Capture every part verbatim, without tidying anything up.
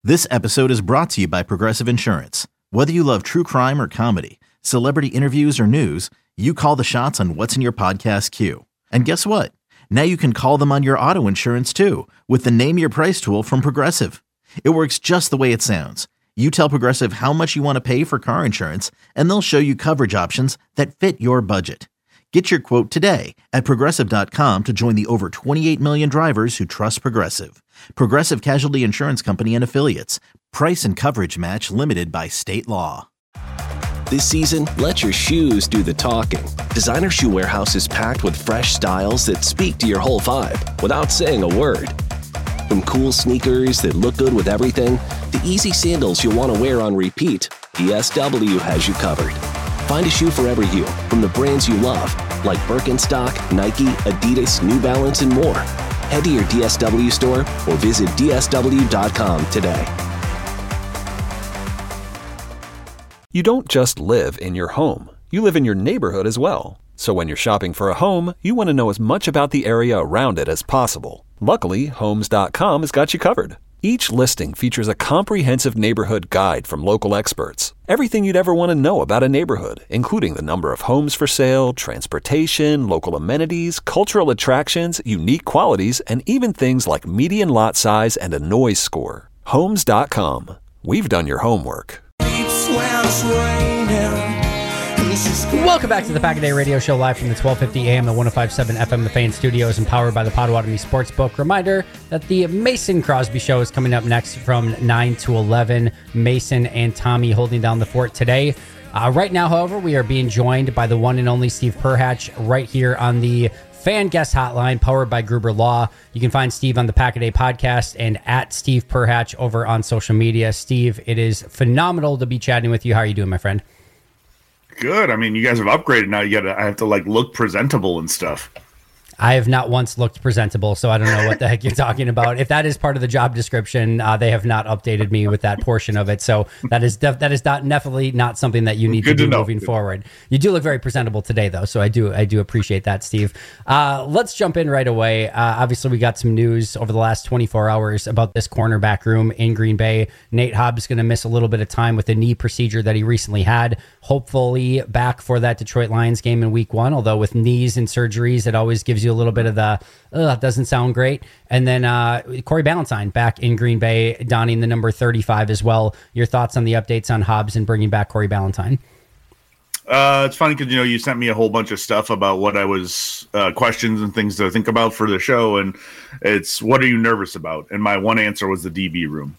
This episode is brought to you by Progressive Insurance. Whether you love true crime or comedy, celebrity interviews or news, you call the shots on what's in your podcast queue. And guess what? Now you can call them on your auto insurance too with the Name Your Price tool from Progressive. It works just the way it sounds. You tell Progressive how much you want to pay for car insurance, and they'll show you coverage options that fit your budget. Get your quote today at Progressive dot com to join the over twenty-eight million drivers who trust Progressive. Progressive Casualty Insurance Company and Affiliates. Price and coverage match limited by state law. This season, let your shoes do the talking. Designer Shoe Warehouse is packed with fresh styles that speak to your whole vibe without saying a word. From cool sneakers that look good with everything, to easy sandals you'll want to wear on repeat, D S W has you covered. Find a shoe for every you, from the brands you love, like Birkenstock, Nike, Adidas, New Balance, and more. Head to your D S W store or visit D S W dot com today. You don't just live in your home. You live in your neighborhood as well. So when you're shopping for a home, you want to know as much about the area around it as possible. Luckily, Homes dot com has got you covered. Each listing features a comprehensive neighborhood guide from local experts. Everything you'd ever want to know about a neighborhood, including the number of homes for sale, transportation, local amenities, cultural attractions, unique qualities, and even things like median lot size and a noise score. Homes dot com. We've done your homework. Welcome back to the Pack-A-Day Radio Show, live from the twelve fifty A M at one oh five point seven F M The Fan Studios, and powered by the Potawatomi Sportsbook. Reminder that the Mason Crosby Show is coming up next from nine to eleven. Mason and Tommy holding down the fort today. Uh, right now, however, we are being joined by the one and only Steve Perhatch right here on the Fan Guest Hotline, powered by Gruber Law. You can find Steve on the Pack-A-Day podcast and at Steve Perhatch over on social media. Steve, it is phenomenal to be chatting with you. How are you doing, my friend? Good. I mean, you guys have upgraded now. You got to I have to like look presentable and stuff. I have not once looked presentable, so I don't know what the heck you're talking about. If that is part of the job description, uh, they have not updated me with that portion of it. So that is def- that is not, definitely not something that you need Good to do to moving forward. You do look very presentable today, though, so I do I do appreciate that, Steve. Uh, let's jump in right away. Uh, obviously, we got some news over the last twenty-four hours about this cornerback room in Green Bay. Nate Hobbs is going to miss a little bit of time with a knee procedure that he recently had. Hopefully back for that Detroit Lions game in week one, although with knees and surgeries, it always gives you a little bit of the, ugh, doesn't sound great. And then uh, Corey Ballantyne back in Green Bay, donning the number thirty-five as well. Your thoughts on the updates on Hobbs and bringing back Corey Ballantyne? Uh, it's funny because, you know, you sent me a whole bunch of stuff about what I was, uh, questions and things to think about for the show. And it's, what are you nervous about? And my one answer was the D B room.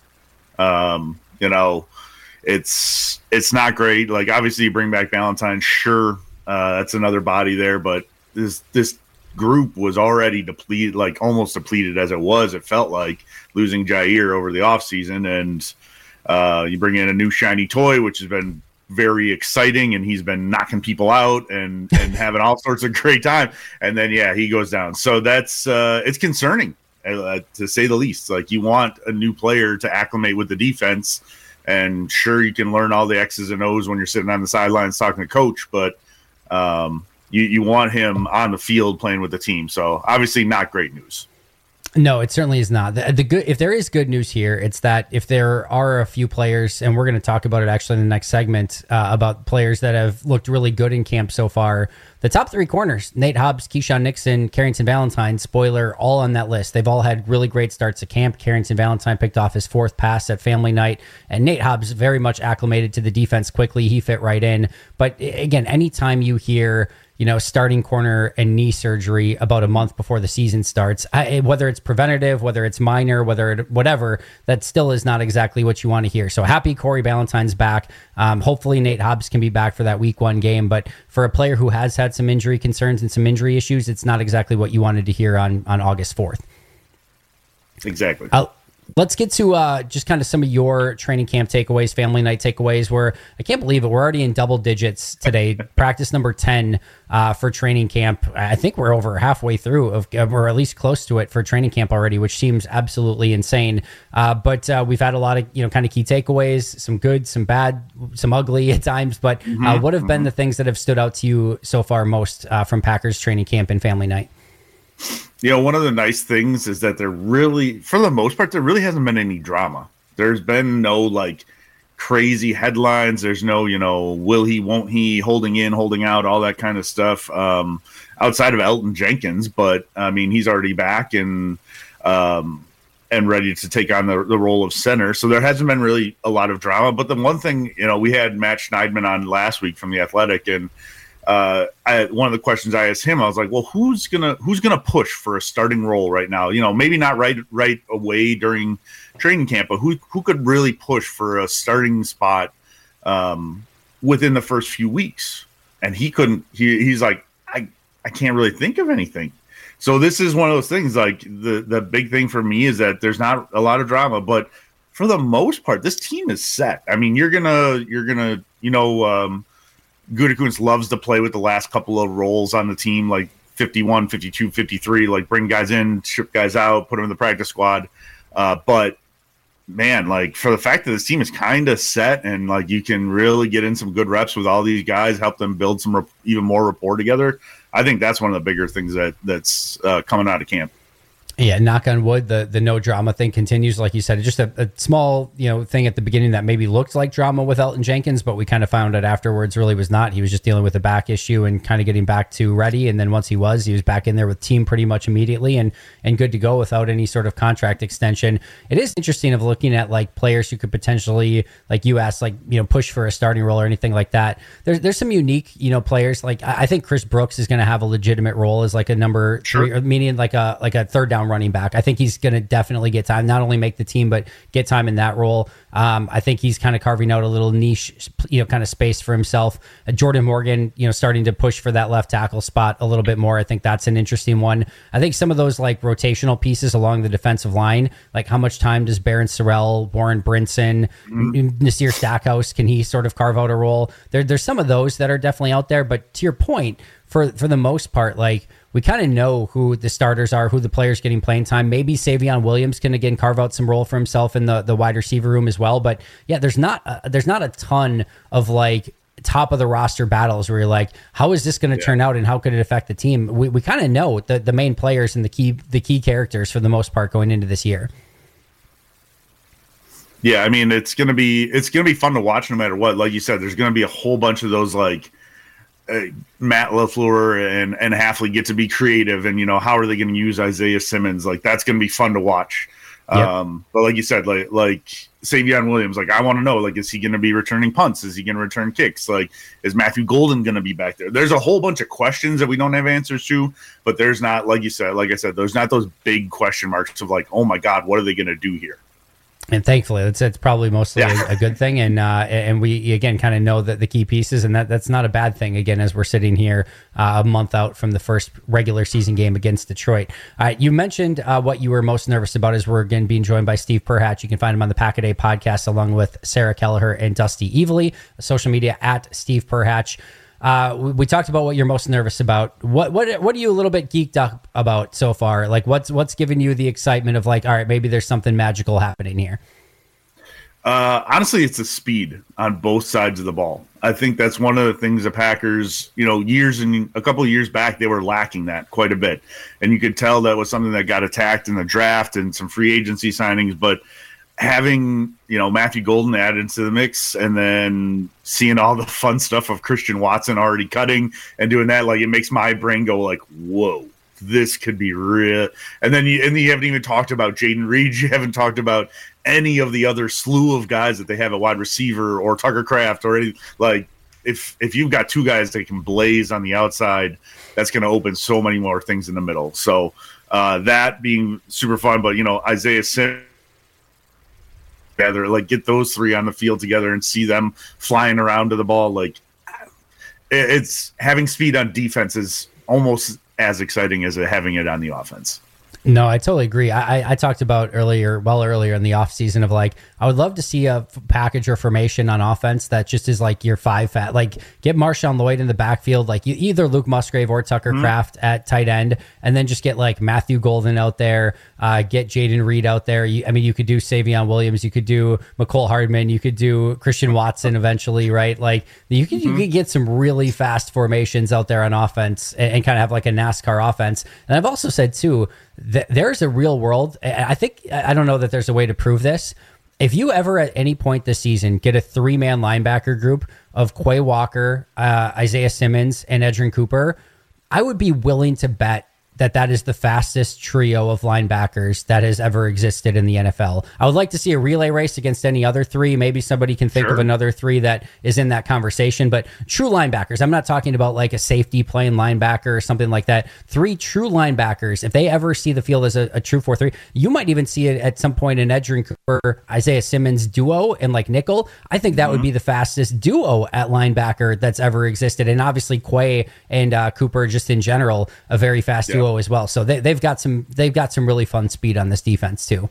Um, you know, it's, it's not great. Like, obviously you bring back Ballantyne. Sure. Uh, that's another body there, but this, this, group was already depleted, like almost depleted as it was. It felt like losing Jair over the offseason, and uh, you bring in a new shiny toy, which has been very exciting, and he's been knocking people out and, and having all sorts of great time. And then, yeah, he goes down. So that's uh, it's concerning, uh, to say the least. Like, you want a new player to acclimate with the defense, and sure, you can learn all the X's and O's when you're sitting on the sidelines talking to coach, but um, You you want him on the field playing with the team. So obviously not great news. No, it certainly is not. The, the good, if there is good news here, it's that if there are a few players, and we're going to talk about it actually in the next segment, uh, about players that have looked really good in camp so far. The top three corners, Nate Hobbs, Keyshawn Nixon, Carrington Ballantyne, spoiler, all on that list. They've all had really great starts at camp. Carrington Ballantyne picked off his fourth pass at family night, and Nate Hobbs very much acclimated to the defense quickly. He fit right in. But again, anytime you hear, you know, starting corner and knee surgery about a month before the season starts, I, whether it's preventative, whether it's minor, whether it, whatever, that still is not exactly what you want to hear. So happy Corey Ballantyne's back. Um, hopefully Nate Hobbs can be back for that week one game. But for a player who has had some injury concerns and some injury issues, it's not exactly what you wanted to hear on, on August fourth. Exactly. I'll, Let's get to uh, just kind of some of your training camp takeaways, family night takeaways, where I can't believe it. We're already in double digits today. Practice number ten uh, for training camp. I think we're over halfway through, of, or at least close to it for training camp already, which seems absolutely insane. Uh, but uh, we've had a lot of, you know, kind of key takeaways, some good, some bad, some ugly at times. But uh, mm-hmm. what have been the things that have stood out to you so far most uh, from Packers training camp and family night? You know, one of the nice things is that there really, for the most part, there really hasn't been any drama. There's been no like crazy headlines. There's no, you know, will he, won't he, holding in, holding out, all that kind of stuff um, outside of Elgton Jenkins. But I mean, he's already back and um, and ready to take on the, the role of center. So there hasn't been really a lot of drama. But the one thing, you know, we had Matt Schneidman on last week from The Athletic, and uh, I, one of the questions I asked him, I was like, well, who's gonna who's gonna push for a starting role right now? You know, maybe not right right away during training camp, but who who could really push for a starting spot um, within the first few weeks? And he couldn't. He he's like, I I can't really think of anything. So this is one of those things. Like the the big thing for me is that there's not a lot of drama, but for the most part, this team is set. I mean, you're gonna you're gonna you know. Um, Gutekunst loves to play with the last couple of roles on the team, like fifty-one, fifty-two, fifty-three, like bring guys in, ship guys out, put them in the practice squad. Uh, but man, like for the fact that this team is kind of set and like you can really get in some good reps with all these guys, help them build some rep- even more rapport together. I think that's one of the bigger things that that's uh, coming out of camp. Yeah, knock on wood, the the no drama thing continues. Like you said, just a, a small, you know, thing at the beginning that maybe looked like drama with Elgton Jenkins, but we kind of found out afterwards really was not. He was just dealing with a back issue and kind of getting back to ready. And then once he was, he was back in there with team pretty much immediately and and good to go without any sort of contract extension. It is interesting of looking at like players who could potentially, like you asked, like, you know, push for a starting role or anything like that. There's there's some unique, you know, players. Like I, I think Chris Brooks is going to have a legitimate role as like a number Sure. three, meaning like a like a third down running back. I think he's going to definitely get time, not only make the team, but get time in that role. Um, I think he's kind of carving out a little niche, you know, kind of space for himself. Uh, Jordan Morgan, you know, starting to push for that left tackle spot a little bit more. I think that's an interesting one. I think some of those like rotational pieces along the defensive line, like how much time does Barron Sorrell, Warren Brinson, mm-hmm. Nasir Stackhouse, can he sort of carve out a role? There, there's some of those that are definitely out there, but to your point, for for the most part, like we kind of know who the starters are, who the players getting playing time. Maybe Savion Williams can again carve out some role for himself in the, the wide receiver room as well. But yeah, there's not a, there's not a ton of like top of the roster battles where you're like, how is this going to yeah. turn out and how could it affect the team? We we kind of know the the main players and the key the key characters for the most part going into this year. Yeah, I mean it's gonna be it's gonna be fun to watch no matter what. Like you said, there's gonna be a whole bunch of those like. Uh, Matt LaFleur and, and Hafley get to be creative and, you know, how are they going to use Isaiah Simmons? Like, that's going to be fun to watch. Yep. Um, but like you said, like, like Savion Williams, like, I want to know, like, is he going to be returning punts? Is he going to return kicks? Like, is Matthew Golden going to be back there? There's a whole bunch of questions that we don't have answers to, but there's not, like you said, like I said, there's not those big question marks of like, oh my God, what are they going to do here? And thankfully, it's it's probably mostly yeah. a, a good thing, and uh, and we again kind of know that the key pieces, and that that's not a bad thing. Again, as we're sitting here uh, a month out from the first regular season game against Detroit. All right, you mentioned uh, what you were most nervous about is we're again being joined by Steve Perhatch. You can find him on the Pack a Day podcast along with Sarah Kelleher and Dusty Evely. Social media at Steve Perhatch. Uh, we, we talked about what you're most nervous about. What what what are you a little bit geeked up about so far? Like what's what's giving you the excitement of like, all right, maybe there's something magical happening here? Uh, honestly, it's the speed on both sides of the ball. I think that's one of the things the Packers, you know, years and a couple of years back, they were lacking that quite a bit. And you could tell that was something that got attacked in the draft and some free agency signings. But having, you know, Matthew Golden added into the mix and then seeing all the fun stuff of Christian Watson already cutting and doing that, like it makes my brain go like, whoa, this could be real. And then you, and you haven't even talked about Jaden Reed. You haven't talked about any of the other slew of guys that they have at wide receiver or Tucker Kraft or any, like if, if you've got two guys that can blaze on the outside, that's going to open so many more things in the middle. So uh, that being super fun, but you know, Isaiah Simmons, together, like get those three on the field together and see them flying around to the ball. Like it's having speed on defense is almost as exciting as having it on the offense. No, I totally agree. I, I, I talked about earlier, well earlier in the offseason of like, I would love to see a f- package or formation on offense that just is like your five fat, like get Marshawn Lloyd in the backfield, like you, either Luke Musgrave or Tucker mm-hmm. Kraft at tight end, and then just get like Matthew Golden out there, uh, get Jaden Reed out there. You, I mean, you could do Savion Williams, you could do McCole Hardman, you could do Christian Watson eventually, right? Like you could, mm-hmm. you could get some really fast formations out there on offense and, and kind of have like a NASCAR offense. And I've also said too, there's a real world. I think, I don't know that there's a way to prove this. If you ever at any point this season get a three-man linebacker group of Quay Walker, uh, Isaiah Simmons, and Edgerrin Cooper, I would be willing to bet that that is the fastest trio of linebackers that has ever existed in the N F L. I would like to see a relay race against any other three. Maybe somebody can think Sure. of another three that is in that conversation, but true linebackers, I'm not talking about like a safety playing linebacker or something like that. Three true linebackers, if they ever see the field as a, a true four three, you might even see it at some point in Edgerrin Cooper, Isaiah Simmons duo and like nickel. I think that mm-hmm. would be the fastest duo at linebacker that's ever existed. And obviously Quay and uh, Cooper just in general, a very fast yeah. duo as well. So they, they've got some they've got some really fun speed on this defense too.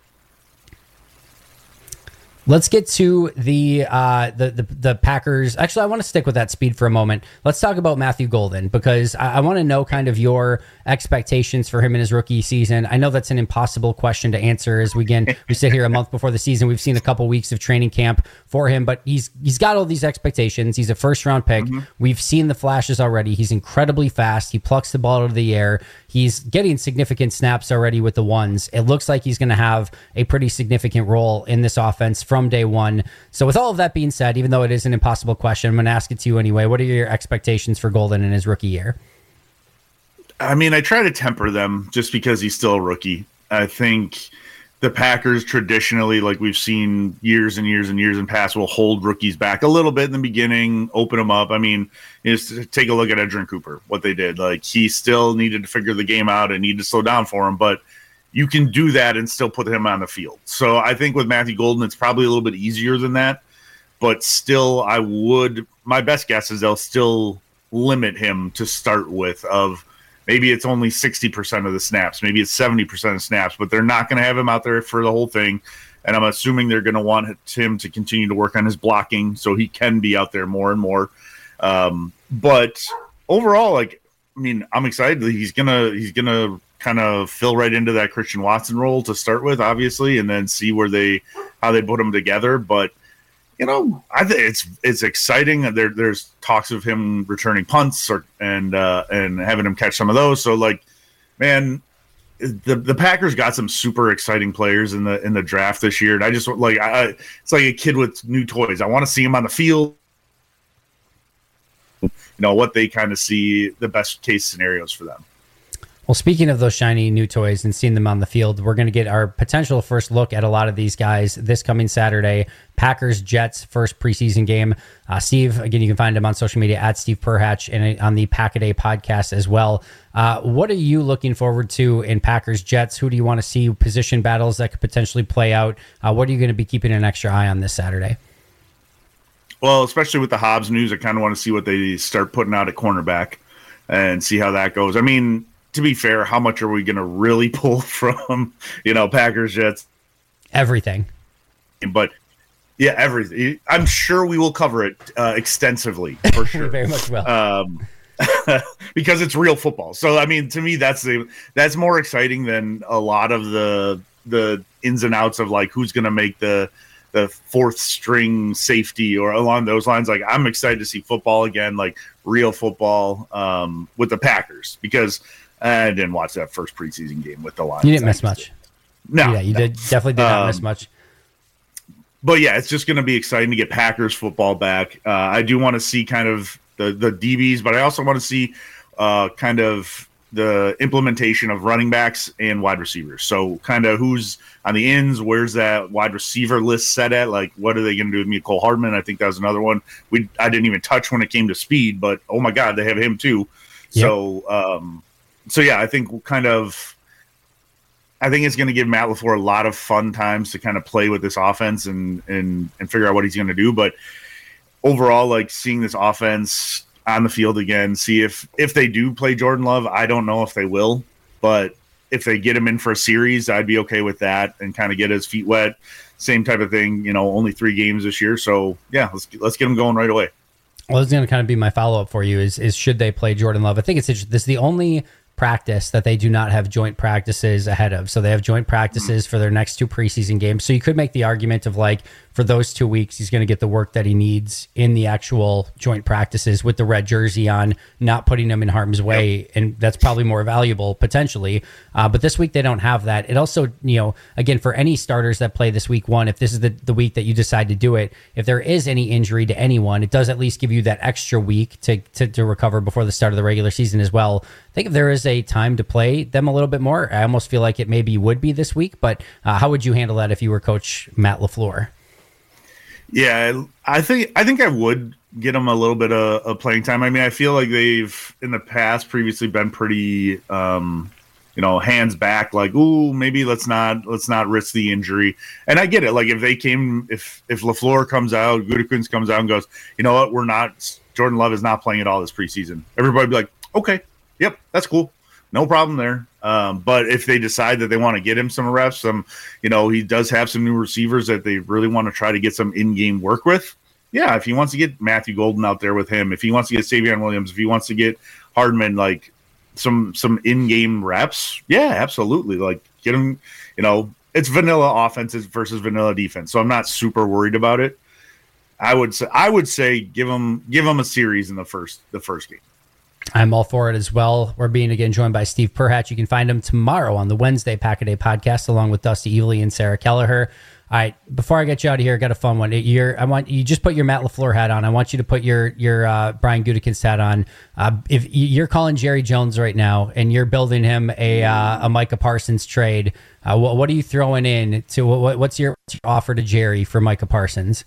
Let's get to the, uh, the the the Packers. Actually, I want to stick with that speed for a moment. Let's talk about Matthew Golden, because I, I want to know kind of your expectations for him in his rookie season. I know that's an impossible question to answer as we again we sit here a month before the season. We've seen a couple weeks of training camp for him, but he's he's got all these expectations. He's a first round pick. Mm-hmm. We've seen the flashes already. He's incredibly fast. He plucks the ball out of the air. He's getting significant snaps already with the ones. It looks like he's going to have a pretty significant role in this offense from day one. So with all of that being said, even though it is an impossible question, I'm going to ask it to you anyway. What are your expectations for Golden in his rookie year? I mean, I try to temper them just because he's still a rookie. I think the Packers traditionally, like we've seen years and years and years in past, will hold rookies back a little bit in the beginning, open them up. I mean, just take a look at Edgerrin Cooper, what they did. Like, he still needed to figure the game out and needed to slow down for him, but you can do that and still put him on the field. So I think with Matthew Golden, it's probably a little bit easier than that, but still I would, my best guess is they'll still limit him to start with of, maybe it's only sixty percent of the snaps. Maybe it's seventy percent of snaps, but they're not going to have him out there for the whole thing. And I'm assuming they're going to want him to continue to work on his blocking so he can be out there more and more. Um, but overall, like, I mean, I'm excited that he's going to, he's going to kind of fill right into that Christian Watson role to start with, obviously, and then see where they, how they put him together. But, you know, I think it's it's exciting. There, there's talks of him returning punts or and uh, and having him catch some of those. So, like, man, the the Packers got some super exciting players in the in the draft this year, and I just like I, it's like a kid with new toys. I want to see him on the field. You know what they kind of see the best case scenarios for them. Well, speaking of those shiny new toys and seeing them on the field, we're going to get our potential first look at a lot of these guys this coming Saturday. Packers Jets first preseason game. Uh, Steve, again, you can find him on social media at Steve Perhatch and on the Pack-A-Day podcast as well. Uh, what are you looking forward to in Packers Jets? Who do you want to see? Position battles that could potentially play out? Uh, what are you going to be keeping an extra eye on this Saturday? Well, especially with the Hobbs news, I kind of want to see what they start putting out at cornerback and see how that goes. I mean, to be fair, how much are we going to really pull from, you know, Packers, Jets? Everything. But, yeah, everything. I'm sure we will cover it uh, extensively, for sure. We very much will. Um, because it's real football. So, I mean, to me, that's the, that's more exciting than a lot of the the ins and outs of, like, who's going to make the the fourth string safety or along those lines. Like, I'm excited to see football again, like real football um, with the Packers, because – I didn't watch that first preseason game with the Lions. You didn't miss much. No. Yeah, you no. did definitely did not um, miss much. But yeah, it's just going to be exciting to get Packers football back. Uh, I do want to see kind of the, the D Bs, but I also want to see uh, kind of the implementation of running backs and wide receivers. So kind of who's on the ends, where's that wide receiver list set at? Like, what are they going to do with Mecole Hardman? I think that was another one we I didn't even touch when it came to speed, but oh my God, they have him too. Yep. So, um, So, yeah, I think kind of – I think it's going to give Matt LaFleur a lot of fun times to kind of play with this offense and and, and figure out what he's going to do. But overall, like, seeing this offense on the field again, see if, if they do play Jordan Love. I don't know if they will. But if they get him in for a series, I'd be okay with that and kind of get his feet wet. Same type of thing, you know, only three games this year. So, yeah, let's, let's get him going right away. Well, this is going to kind of be my follow-up for you is, is should they play Jordan Love? I think it's this is the only – practice that they do not have joint practices ahead of. So they have joint practices for their next two preseason games. So you could make the argument of like, for those two weeks, he's going to get the work that he needs in the actual joint practices with the red jersey on, not putting him in harm's way. Yep. And that's probably more valuable potentially. Uh, but this week they don't have that. It also, you know, again, for any starters that play this week one, if this is the, the week that you decide to do it, if there is any injury to anyone, it does at least give you that extra week to, to, to recover before the start of the regular season as well. I think if there is a time to play them a little bit more, I almost feel like it maybe would be this week. But uh, how would you handle that if you were Coach Matt LaFleur? Yeah, I think I think I would get them a little bit of, of playing time. I mean, I feel like they've in the past previously been pretty, um, you know, hands back. Like, ooh, maybe let's not let's not risk the injury. And I get it. Like, if they came, if if LaFleur comes out, Gutekunst comes out and goes, you know what, we're not. Jordan Love is not playing at all this preseason. Everybody would be like, okay, yep, that's cool, no problem there. Um, but if they decide that they want to get him some reps, some, you know, he does have some new receivers that they really want to try to get some in-game work with. Yeah, if he wants to get Matthew Golden out there with him, if he wants to get Savion Williams, if he wants to get Hardman, like some some in-game reps, yeah, absolutely. Like get him, you know, it's vanilla offense versus vanilla defense, so I'm not super worried about it. I would say I would say give him give him a series in the first the first game. I'm all for it as well. We're being again joined by Steve Perhatch. You can find him tomorrow on the Wednesday Pack a Day podcast, along with Dusty Evely and Sarah Kelleher. All right, before I get you out of here, I got a fun one. You're, I want you just put your Matt LaFleur hat on. I want you to put your your uh, Brian Gutekunst hat on. Uh, if you're calling Jerry Jones right now and you're building him a uh, a Micah Parsons trade, uh, what, what are you throwing in to what, what's your, what's your offer to Jerry for Micah Parsons?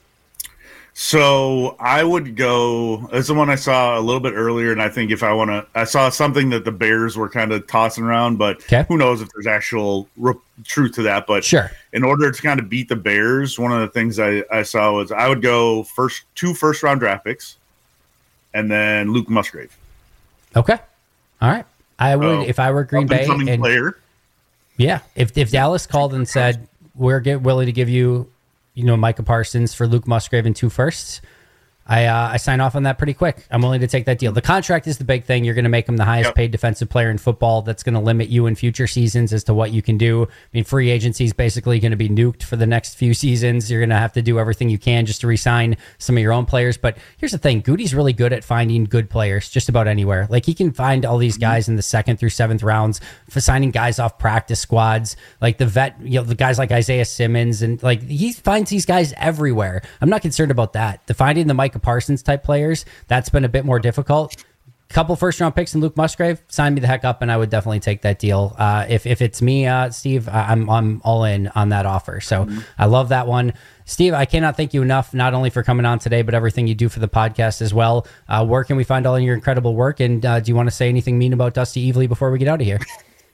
So I would go, it's the one I saw a little bit earlier, and I think if I want to, I saw something that the Bears were kind of tossing around, but okay. Who knows if there's actual re- truth to that. But sure, in order to kind of beat the Bears, one of the things I, I saw was I would go first two first round draft picks and then Luke Musgrave. Okay. All right. I would, so, if I were Green Bay. And, player. Yeah. If, if Dallas called and said, we're get, willing to give you, you know, Micah Parsons for Luke Musgrave and two firsts, I uh, I sign off on that pretty quick. I'm willing to take that deal. The contract is the big thing. You're going to make him the highest yep. paid defensive player in football. That's going to limit you in future seasons as to what you can do. I mean, free agency is basically going to be nuked for the next few seasons. You're going to have to do everything you can just to re-sign some of your own players. But here's the thing. Goody's really good at finding good players just about anywhere. Like, he can find all these guys in the second through seventh rounds for signing guys off practice squads. Like the vet, you know, the guys like Isaiah Simmons. And like, he finds these guys everywhere. I'm not concerned about that. The finding the Micah Parsons type players, that's been a bit more difficult. Couple first round picks in Luke Musgrave, sign me the heck up, and I would definitely take that deal. Uh, if if it's me, uh, Steve, I'm I'm all in on that offer. So mm-hmm. I love that one, Steve. I cannot thank you enough, not only for coming on today, but everything you do for the podcast as well. Uh, where can we find all your incredible work? And uh, do you want to say anything mean about Dusty Evely before we get out of here?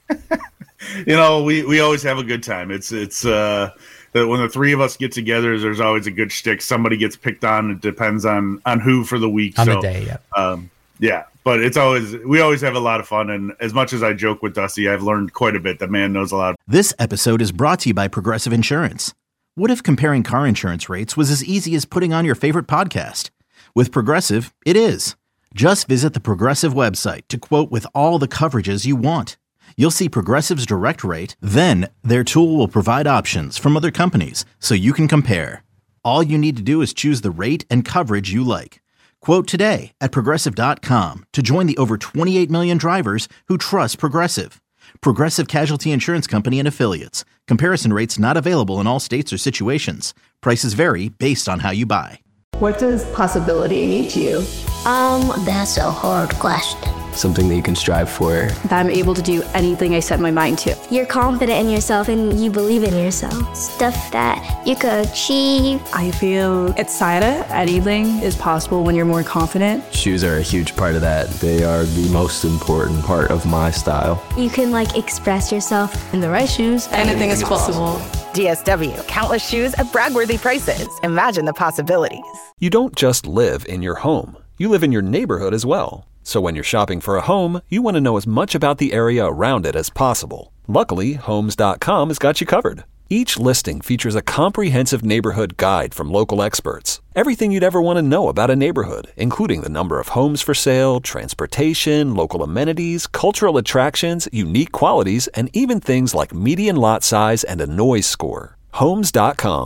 You know, we we always have a good time. It's it's. Uh... that when the three of us get together, there's always a good shtick. Somebody gets picked on. It depends on, on who for the week. On so, the day, yeah. Um, yeah, but it's always, we always have a lot of fun. And as much as I joke with Dusty, I've learned quite a bit. The man knows a lot. This episode is brought to you by Progressive Insurance. What if comparing car insurance rates was as easy as putting on your favorite podcast? With Progressive, it is. Just visit the Progressive website to quote with all the coverages you want. You'll see Progressive's direct rate, then their tool will provide options from other companies so you can compare. All you need to do is choose the rate and coverage you like. Quote today at Progressive dot com to join the over twenty-eight million drivers who trust Progressive. Progressive Casualty Insurance Company and Affiliates. Comparison rates not available in all states or situations. Prices vary based on how you buy. What does possibility mean to you? Um, that's a hard question. Something that you can strive for. That I'm able to do anything I set my mind to. You're confident in yourself and you believe in yourself. Stuff that you could achieve. I feel excited. Anything is possible when you're more confident. Shoes are a huge part of that. They are the most important part of my style. You can like express yourself. In the right shoes, anything is possible. D S W, countless shoes at brag-worthy prices. Imagine the possibilities. You don't just live in your home. You live in your neighborhood as well. So when you're shopping for a home, you want to know as much about the area around it as possible. Luckily, Homes dot com has got you covered. Each listing features a comprehensive neighborhood guide from local experts. Everything you'd ever want to know about a neighborhood, including the number of homes for sale, transportation, local amenities, cultural attractions, unique qualities, and even things like median lot size and a noise score. Homes dot com.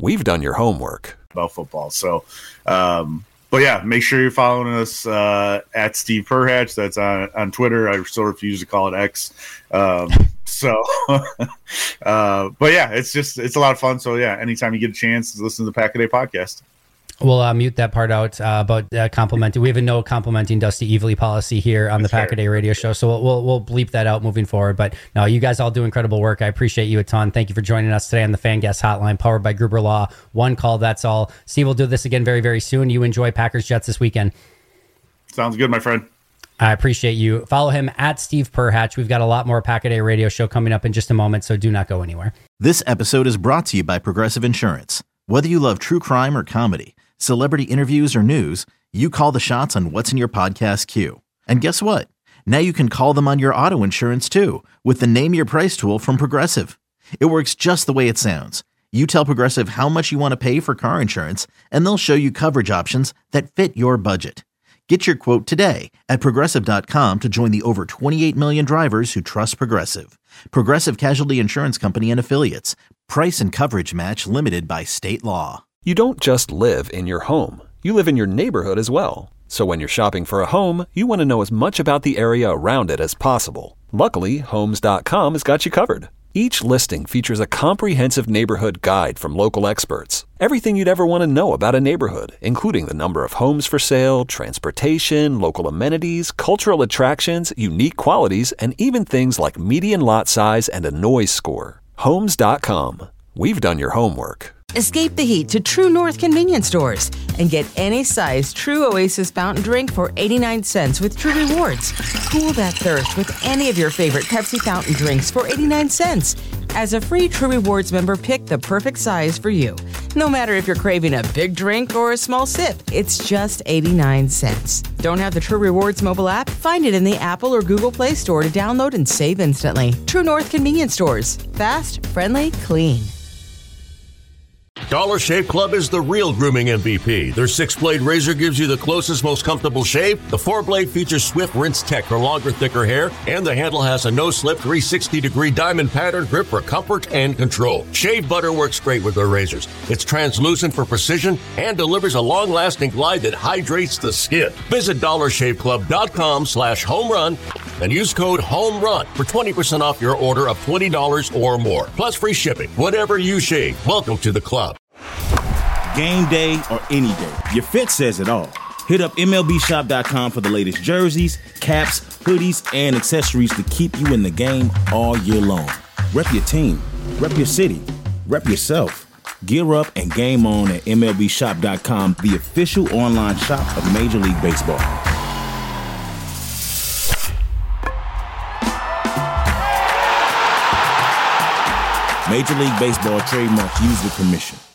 We've done your homework. About football. So, um, but yeah, make sure you're following us uh, at Steve Perhatch. That's on, on Twitter. I still refuse to call it X. Um, so, uh, but yeah, it's just, it's a lot of fun. So yeah, anytime you get a chance, listen to the Pack a Day podcast. We'll uh, mute that part out uh, about uh, complimenting. We have a no complimenting Dusty Evely policy here on the Pack a Day radio show, so we'll, we'll we'll bleep that out moving forward. But no, you guys all do incredible work. I appreciate you a ton. Thank you for joining us today on the Fan Guest Hotline, powered by Gruber Law. One call, that's all. Steve will do this again very, very soon. You enjoy Packers Jets this weekend. Sounds good, my friend. I appreciate you. Follow him at Steve Perhatch. We've got a lot more Pack a Day radio show coming up in just a moment, so do not go anywhere. This episode is brought to you by Progressive Insurance. Whether you love true crime or comedy, celebrity interviews or news, you call the shots on what's in your podcast queue. And guess what? Now you can call them on your auto insurance too with the Name Your Price tool from Progressive. It works just the way it sounds. You tell Progressive how much you want to pay for car insurance, and they'll show you coverage options that fit your budget. Get your quote today at Progressive dot com to join the over twenty-eight million drivers who trust Progressive. Progressive Casualty Insurance Company and Affiliates. Price and coverage match limited by state law. You don't just live in your home. You live in your neighborhood as well. So when you're shopping for a home, you want to know as much about the area around it as possible. Luckily, Homes dot com has got you covered. Each listing features a comprehensive neighborhood guide from local experts. Everything you'd ever want to know about a neighborhood, including the number of homes for sale, transportation, local amenities, cultural attractions, unique qualities, and even things like median lot size and a noise score. Homes dot com. We've done your homework. Escape the heat to True North convenience stores and get any size True Oasis fountain drink for eighty-nine cents with True Rewards. Cool that thirst with any of your favorite Pepsi fountain drinks for eighty-nine cents. As a free True Rewards member, pick the perfect size for you. No matter if you're craving a big drink or a small sip, it's just eighty-nine cents. Don't have the True Rewards mobile app? Find it in the Apple or Google Play Store to download and save instantly. True North convenience stores. Fast, friendly, clean. Dollar Shave Club is the real grooming M V P. Their six-blade razor gives you the closest, most comfortable shave. The four-blade features swift rinse tech for longer, thicker hair. And the handle has a no-slip three hundred sixty degree diamond pattern grip for comfort and control. Shave butter works great with their razors. It's translucent for precision and delivers a long-lasting glide that hydrates the skin. Visit dollar shave club dot com slash home run and use code HOMERUN for twenty percent off your order of twenty dollars or more. Plus free shipping. Whatever you shave, welcome to the club. Game day or any day, your fit says it all. Hit up M L B shop dot com for the latest jerseys, caps, hoodies, and accessories to keep you in the game all year long. Rep your team, rep your city, rep yourself. Gear up and game on at M L B shop dot com, the official online shop of Major League Baseball. Major League Baseball trademarks used with permission.